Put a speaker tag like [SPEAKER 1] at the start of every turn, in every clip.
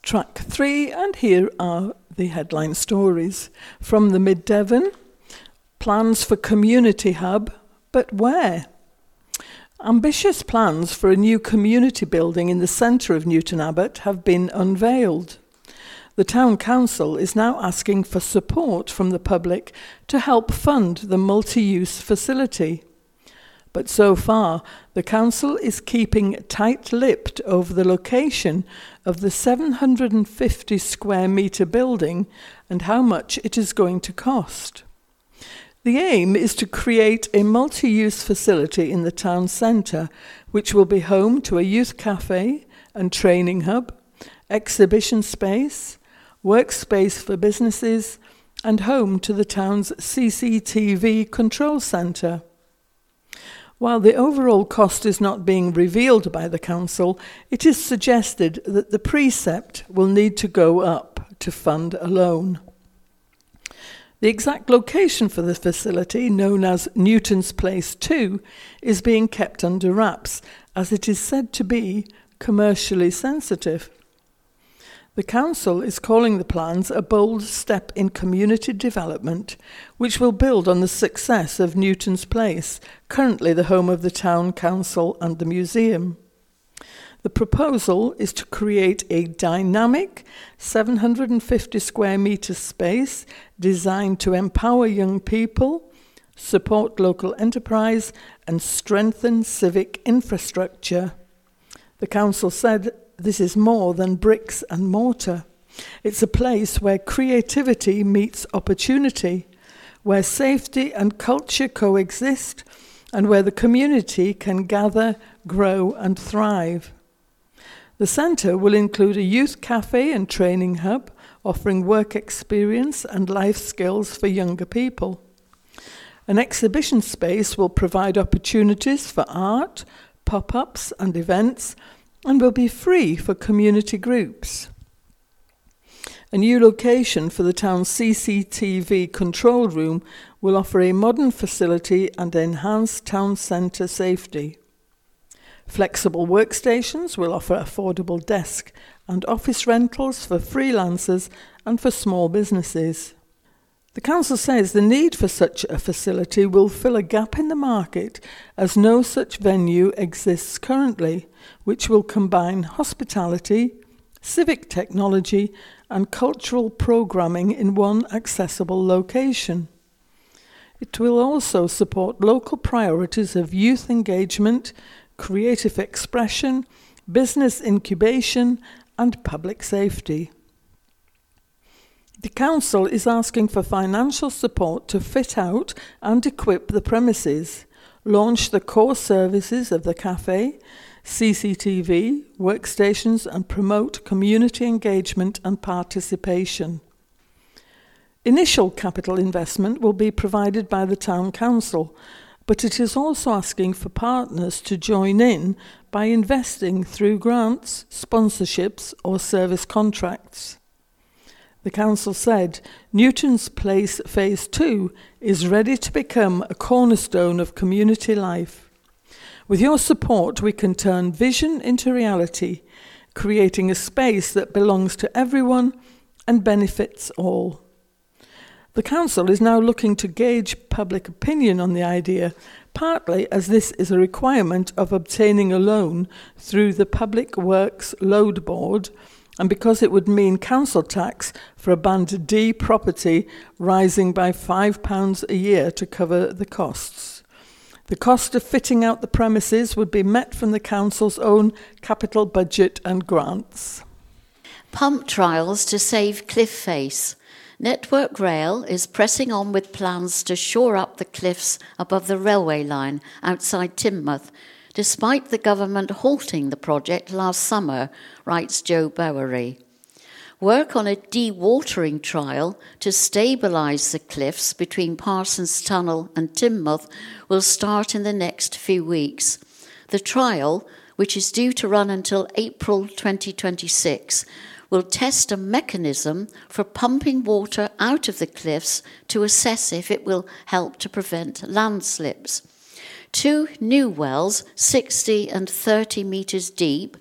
[SPEAKER 1] Track 3, and here are the headline stories. From the Mid-Devon, plans for community hub, but where? Ambitious plans for a new community building in the centre of Newton Abbot have been unveiled. The Town Council is now asking for support from the public to help fund the multi-use facility. But so far, the Council is keeping tight-lipped over the location of the 750 square metre building and how much it is going to cost. The aim is to create a multi-use facility in the town centre, which will be home to a youth cafe and training hub, exhibition space, workspace for businesses, and home to the town's CCTV control centre. While the overall cost is not being revealed by the council, it is suggested that the precept will need to go up to fund a loan. The exact location for the facility, known as Newton's Place 2, is being kept under wraps, as it is said to be commercially sensitive. The council is calling the plans a bold step in community development, which will build on the success of Newton's Place, currently the home of the town council and the museum. The proposal is to create a dynamic 750 square metre space designed to empower young people, support local enterprise, and strengthen civic infrastructure. The council said this is more than bricks and mortar. It's a place where creativity meets opportunity, where safety and culture coexist, and where the community can gather, grow, and thrive. The centre will include a youth cafe and training hub, offering work experience and life skills for younger people. An exhibition space will provide opportunities for art, pop-ups, and events, and will be free for community groups. A new location for the town's CCTV control room will offer a modern facility and enhance town centre safety. Flexible workstations will offer affordable desk and office rentals for freelancers and for small businesses. The council says the need for such a facility will fill a gap in the market, as no such venue exists currently, which will combine hospitality, civic technology, and cultural programming in one accessible location. It will also support local priorities of youth engagement, creative expression, business incubation, and public safety. The council is asking for financial support to fit out and equip the premises, launch the core services of the cafe, CCTV, workstations, and promote community engagement and participation. Initial capital investment will be provided by the town council, but it is also asking for partners to join in by investing through grants, sponsorships, or service contracts. The council said Newton's Place Phase 2 is ready to become a cornerstone of community life. With your support, we can turn vision into reality, creating a space that belongs to everyone and benefits all. The council is now looking to gauge public opinion on the idea, partly as this is a requirement of obtaining a loan through the Public Works Load Board, and because it would mean council tax for a Band D property rising by £5 a year to cover the costs. The cost of fitting out the premises would be met from the council's own capital budget and grants.
[SPEAKER 2] Pump trials to save cliff face. Network Rail is pressing on with plans to shore up the cliffs above the railway line outside Teignmouth, despite the government halting the project last summer, writes Joe Bowery. Work on a dewatering trial to stabilise the cliffs between Parsons Tunnel and Teignmouth will start in the next few weeks. The trial, which is due to run until April 2026, will test a mechanism for pumping water out of the cliffs to assess if it will help to prevent landslips. 2 new wells, 60 and 30 metres deep,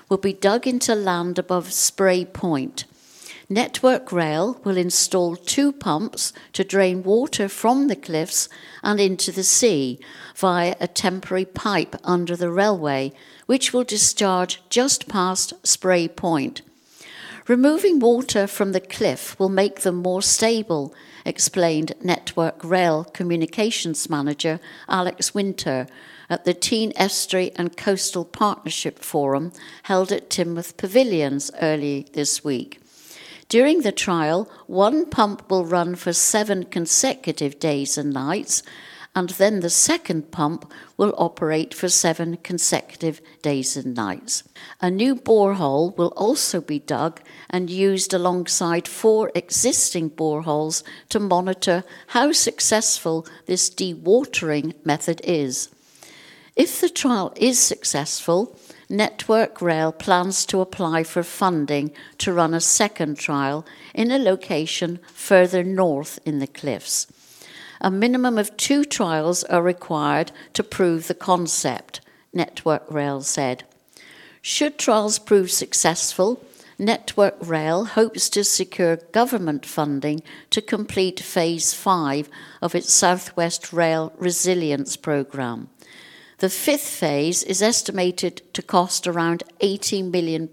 [SPEAKER 2] will be dug into land above Spray Point. Network Rail will install 2 pumps to drain water from the cliffs and into the sea via a temporary pipe under the railway, which will discharge just past Spray Point. Removing water from the cliff will make them more stable, explained Network Rail Communications Manager Alex Winter at the Teen Estuary and Coastal Partnership Forum held at Teignmouth Pavilions early this week. During the trial, 1 pump will run for 7 consecutive days and nights, and then the second pump will operate for 7 consecutive days and nights. A new borehole will also be dug and used alongside 4 existing boreholes to monitor how successful this dewatering method is. If the trial is successful, Network Rail plans to apply for funding to run a second trial in a location further north in the cliffs. A minimum of 2 trials are required to prove the concept, Network Rail said. Should trials prove successful, Network Rail hopes to secure government funding to complete Phase 5 of its South West Rail Resilience Programme. The 5th phase is estimated to cost around £80 million.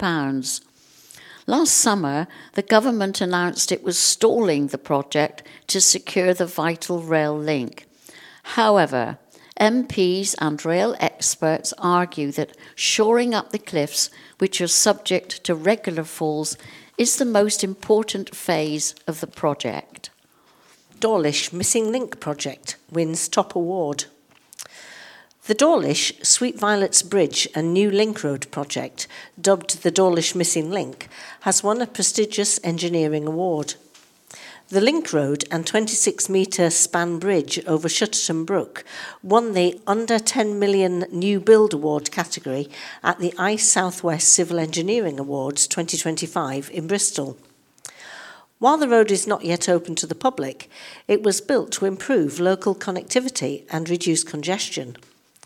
[SPEAKER 2] Last summer, the government announced it was stalling the project to secure the vital rail link. However, MPs and rail experts argue that shoring up the cliffs, which are subject to regular falls, is the most important phase of the project.
[SPEAKER 3] Dawlish Missing Link project wins top award. The Dawlish Sweet Violets Bridge and New Link Road project, dubbed the Dawlish Missing Link, has won a prestigious engineering award. The Link Road and 26-metre span bridge over Shutterton Brook won the Under 10 Million New Build Award category at the ICE South West Civil Engineering Awards 2025 in Bristol. While the road is not yet open to the public, it was built to improve local connectivity and reduce congestion.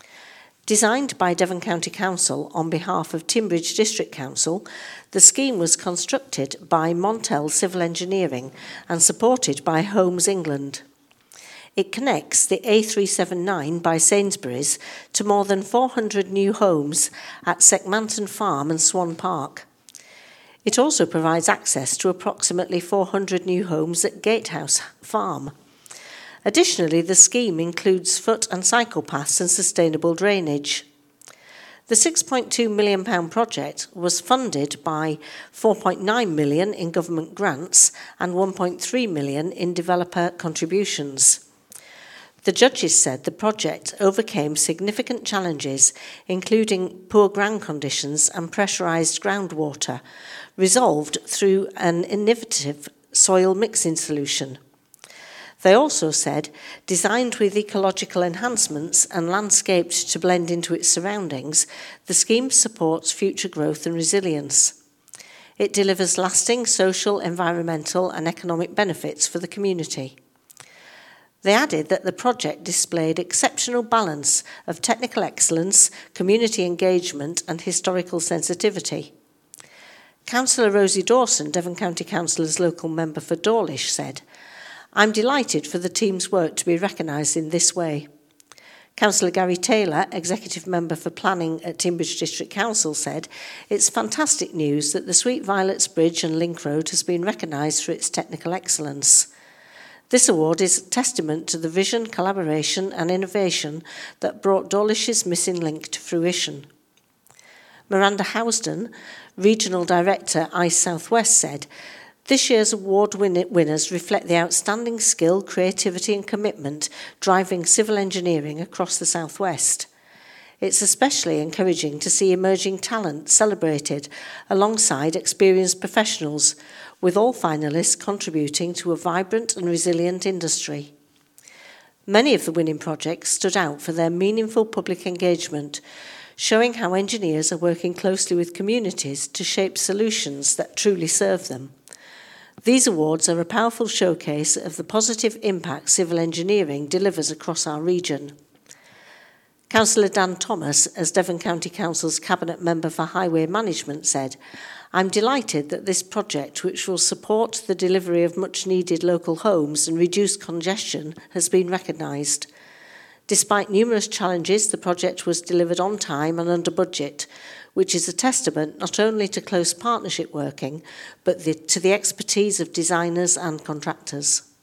[SPEAKER 3] Designed by Devon County Council on behalf of Timbridge District Council, the scheme was constructed by Montel Civil Engineering and supported by Homes England. It connects the A379 by Sainsbury's to more than 400 new homes at Seckmanton Farm and Swan Park. It also provides access to approximately 400 new homes at Gatehouse Farm. Additionally, the scheme includes foot and cycle paths and sustainable drainage. The £6.2 million project was funded by £4.9 million in government grants and £1.3 million in developer contributions. The judges said the project overcame significant challenges, including poor ground conditions and pressurised groundwater, resolved through an innovative soil mixing solution. They also said, designed with ecological enhancements and landscaped to blend into its surroundings, the scheme supports future growth and resilience. It delivers lasting social, environmental and economic benefits for the community. They added that the project displayed exceptional balance of technical excellence, community engagement and historical sensitivity. Councillor Rosie Dawson, Devon County Council's local member for Dawlish, said, "I'm delighted for the team's work to be recognised in this way." Councillor Gary Taylor, Executive Member for Planning at Timbridge District Council, said, "It's fantastic news that the Sweet Violets Bridge and Link Road has been recognised for its technical excellence. This award is a testament to the vision, collaboration and innovation that brought Dawlish's missing link to fruition." Miranda Housden, Regional Director, ICE South West, said, "This year's award winners reflect the outstanding skill, creativity and commitment driving civil engineering across the South West. It's especially encouraging to see emerging talent celebrated alongside experienced professionals, with all finalists contributing to a vibrant and resilient industry. Many of the winning projects stood out for their meaningful public engagement, showing how engineers are working closely with communities to shape solutions that truly serve them. These awards are a powerful showcase of the positive impact civil engineering delivers across our region." Councillor Dan Thomas, as Devon County Council's Cabinet Member for Highway Management, said, "I'm delighted that this project, which will support the delivery of much-needed local homes and reduce congestion, has been recognised. Despite numerous challenges, the project was delivered on time and under budget, which is a testament not only to close partnership working, but to the expertise of designers and contractors."